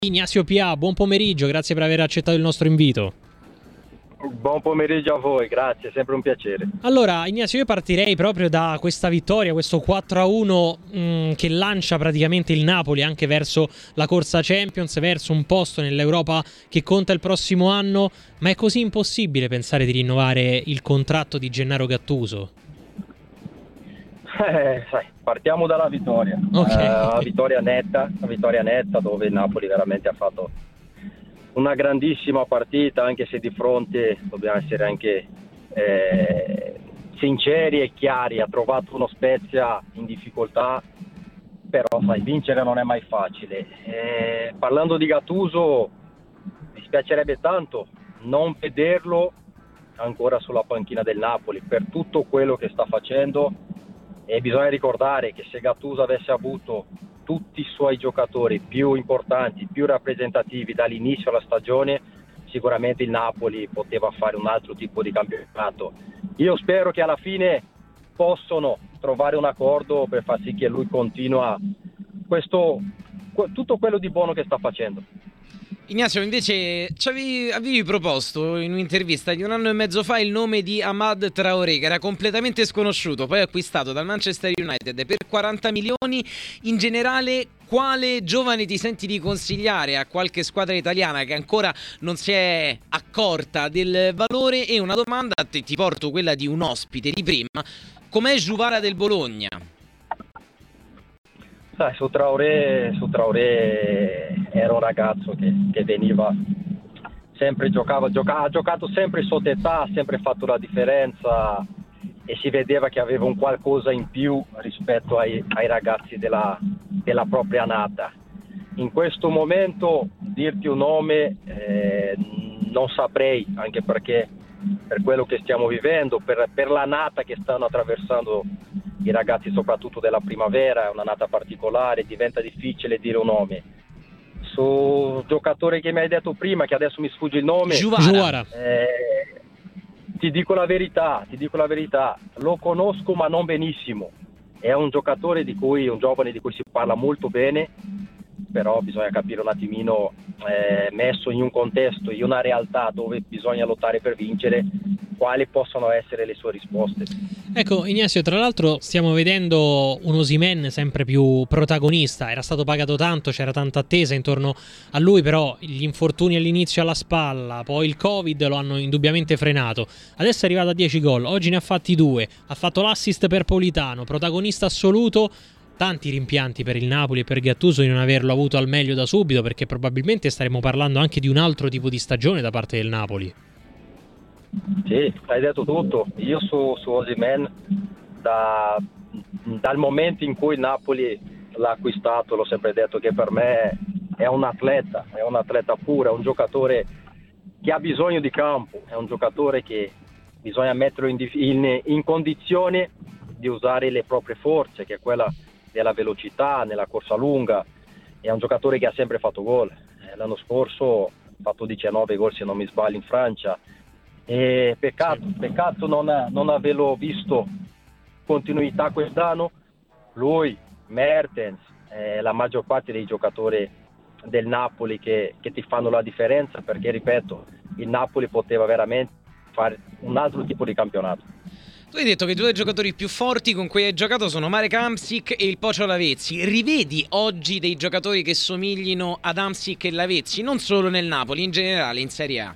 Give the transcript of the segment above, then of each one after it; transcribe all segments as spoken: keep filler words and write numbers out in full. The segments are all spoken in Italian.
Ignazio Pia, buon pomeriggio, grazie per aver accettato il nostro invito. Buon pomeriggio a voi, grazie, sempre un piacere. Allora, Ignazio, io partirei proprio da questa vittoria, questo quattro a uno mh, che lancia praticamente il Napoli anche verso la corsa Champions, verso un posto nell'Europa che conta il prossimo anno, ma è così impossibile pensare di rinnovare il contratto di Gennaro Gattuso? Eh, sai, partiamo dalla vittoria, Okay. uh, una vittoria netta, una vittoria netta dove il Napoli veramente ha fatto una grandissima partita, anche se di fronte dobbiamo essere anche eh, sinceri e chiari, ha trovato uno Spezia in difficoltà, però sai, vincere non è mai facile. Eh, parlando di Gattuso, mi spiacerebbe tanto non vederlo ancora sulla panchina del Napoli per tutto quello che sta facendo, e bisogna ricordare che se Gattuso avesse avuto tutti i suoi giocatori più importanti, più rappresentativi dall'inizio alla stagione, sicuramente il Napoli poteva fare un altro tipo di campionato. Io spero che alla fine possano trovare un accordo per far sì che lui continua questo, tutto quello di buono che sta facendo. Ignazio, invece ci avevi, avevi proposto in un'intervista di un anno e mezzo fa il nome di Amad Traoré, che era completamente sconosciuuto, poi acquistato dal Manchester United per quaranta milioni. In generale, quale giovane ti senti di consigliare a qualche squadra italiana che ancora non si è accorta del valore? E una domanda, ti, ti porto quella di un ospite di prima: com'è Juvara del Bologna? Sai, su Traoré, su Traoré era un ragazzo che, che veniva sempre, giocava, giocava, ha giocato sempre sotto età, ha sempre fatto la differenza e si vedeva che aveva un qualcosa in più rispetto ai, ai ragazzi della, della propria annata. In questo momento dirti un nome eh, non saprei, anche perché per quello che stiamo vivendo, per, per l'annata che stanno attraversando i ragazzi soprattutto della primavera, è un'annata particolare, diventa difficile dire un nome. Su giocatore che mi hai detto prima, che adesso mi sfugge il nome, Juvara. Eh, ti dico la verità, ti dico la verità, lo conosco ma non benissimo. È un giocatore di cui, un giovane di cui si parla molto bene, però bisogna capire un attimino, eh, messo in un contesto, in una realtà dove bisogna lottare per vincere, quali possono essere le sue risposte. Ecco, Ignazio, tra l'altro stiamo vedendo un Osimhen sempre più protagonista. Era stato pagato tanto, c'era tanta attesa intorno a lui, però gli infortuni all'inizio alla spalla, poi il Covid lo hanno indubbiamente frenato. Adesso è arrivato a dieci gol, oggi ne ha fatti due, ha fatto l'assist per Politano, protagonista assoluto. Tanti rimpianti per il Napoli e per Gattuso di non averlo avuto al meglio da subito, perché probabilmente staremo parlando anche di un altro tipo di stagione da parte del Napoli. Sì, hai detto tutto. Io su, su Osimhen, da, dal momento in cui il Napoli l'ha acquistato, l'ho sempre detto che per me è un atleta, è un atleta puro, è un giocatore che ha bisogno di campo, è un giocatore che bisogna metterlo in, in, in condizione di usare le proprie forze, che è quella della velocità, nella corsa lunga. È un giocatore che ha sempre fatto gol. L'anno scorso ha fatto diciannove gol se non mi sbaglio in Francia. E peccato, peccato non, non averlo visto continuità quest'anno. Lui, Mertens, eh, la maggior parte dei giocatori del Napoli che, che ti fanno la differenza, perché ripeto, il Napoli poteva veramente fare un altro tipo di campionato. Tu hai detto che i due giocatori più forti con cui hai giocato sono Marek Hamsik e il Pocio Lavezzi. Rivedi oggi dei giocatori che somiglino ad Hamsik e Lavezzi, non solo nel Napoli, in generale in Serie A?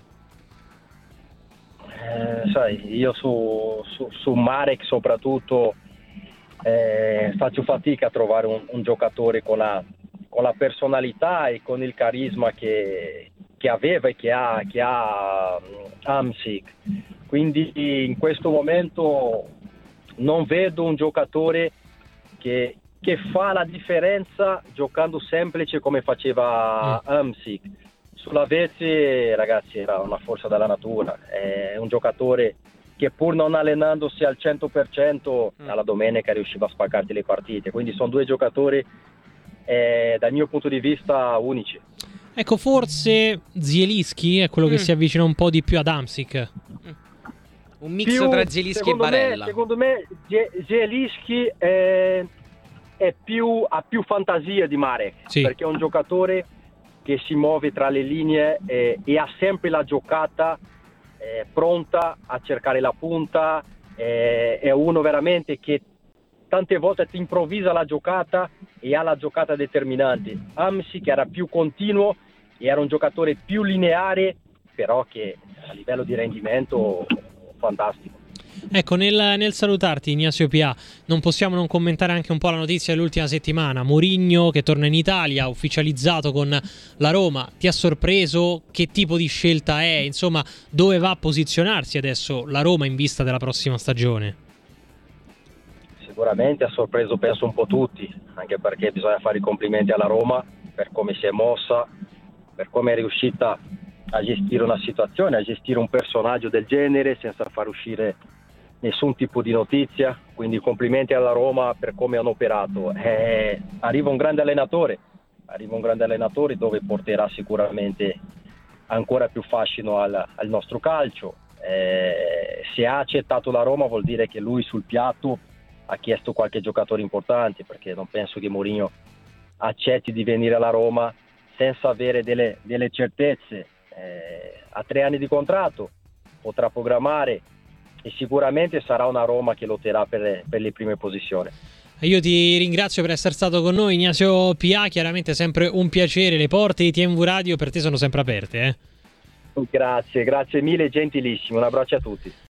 Eh, sai, io su, su, su Marek soprattutto eh, faccio fatica a trovare un, un giocatore con la, con la personalità e con il carisma che, che aveva e che ha, che ha Hamsik. Quindi in questo momento non vedo un giocatore che, che fa la differenza giocando semplice come faceva Hamsik. Sulla Vezzi, ragazzi, era una forza della natura, è un giocatore che pur non allenandosi al cento per cento alla domenica riusciva a spaccarti le partite, quindi sono due giocatori eh, dal mio punto di vista unici. Ecco, forse Zielinski è quello che mm. si avvicina un po' di più ad Hamsik. Mm. Un mix Più, tra Zielinski e Barella. Me, secondo me Zielinski è, è più, ha più fantasia di Marek, sì, perché è un giocatore che si muove tra le linee eh, e ha sempre la giocata eh, pronta a cercare la punta, eh, è uno veramente che tante volte ti improvvisa la giocata e ha la giocata determinante. Hamsik era più continuo, era un giocatore più lineare, però che a livello di rendimento fantastico. Ecco, nel, nel salutarti Ignazio Pia, non possiamo non commentare anche un po' la notizia dell'ultima settimana. Mourinho che torna in Italia, ufficializzato con la Roma. Ti ha sorpreso? Che tipo di scelta è? Insomma, dove va a posizionarsi adesso la Roma in vista della prossima stagione? Sicuramente ha sorpreso, penso, un po' tutti, anche perché bisogna fare i complimenti alla Roma per come si è mossa, per come è riuscita a gestire una situazione, a gestire un personaggio del genere senza far uscire nessun tipo di notizia. Quindi complimenti alla Roma per come hanno operato. Eh, arriva un grande allenatore, arriva un grande allenatore dove porterà sicuramente ancora più fascino al, al nostro calcio. Eh, se ha accettato la Roma vuol dire che lui sul piatto ha chiesto qualche giocatore importante, perché non penso che Mourinho accetti di venire alla Roma senza avere delle, delle certezze. Eh, ha tre anni di contratto, potrà programmare e sicuramente sarà una Roma che lotterà per, per le prime posizioni. Io ti ringrazio per essere stato con noi, Ignazio Pia, chiaramente sempre un piacere, le porte di T M V Radio per te sono sempre aperte. Eh? Grazie, grazie mille, gentilissimo, un abbraccio a tutti.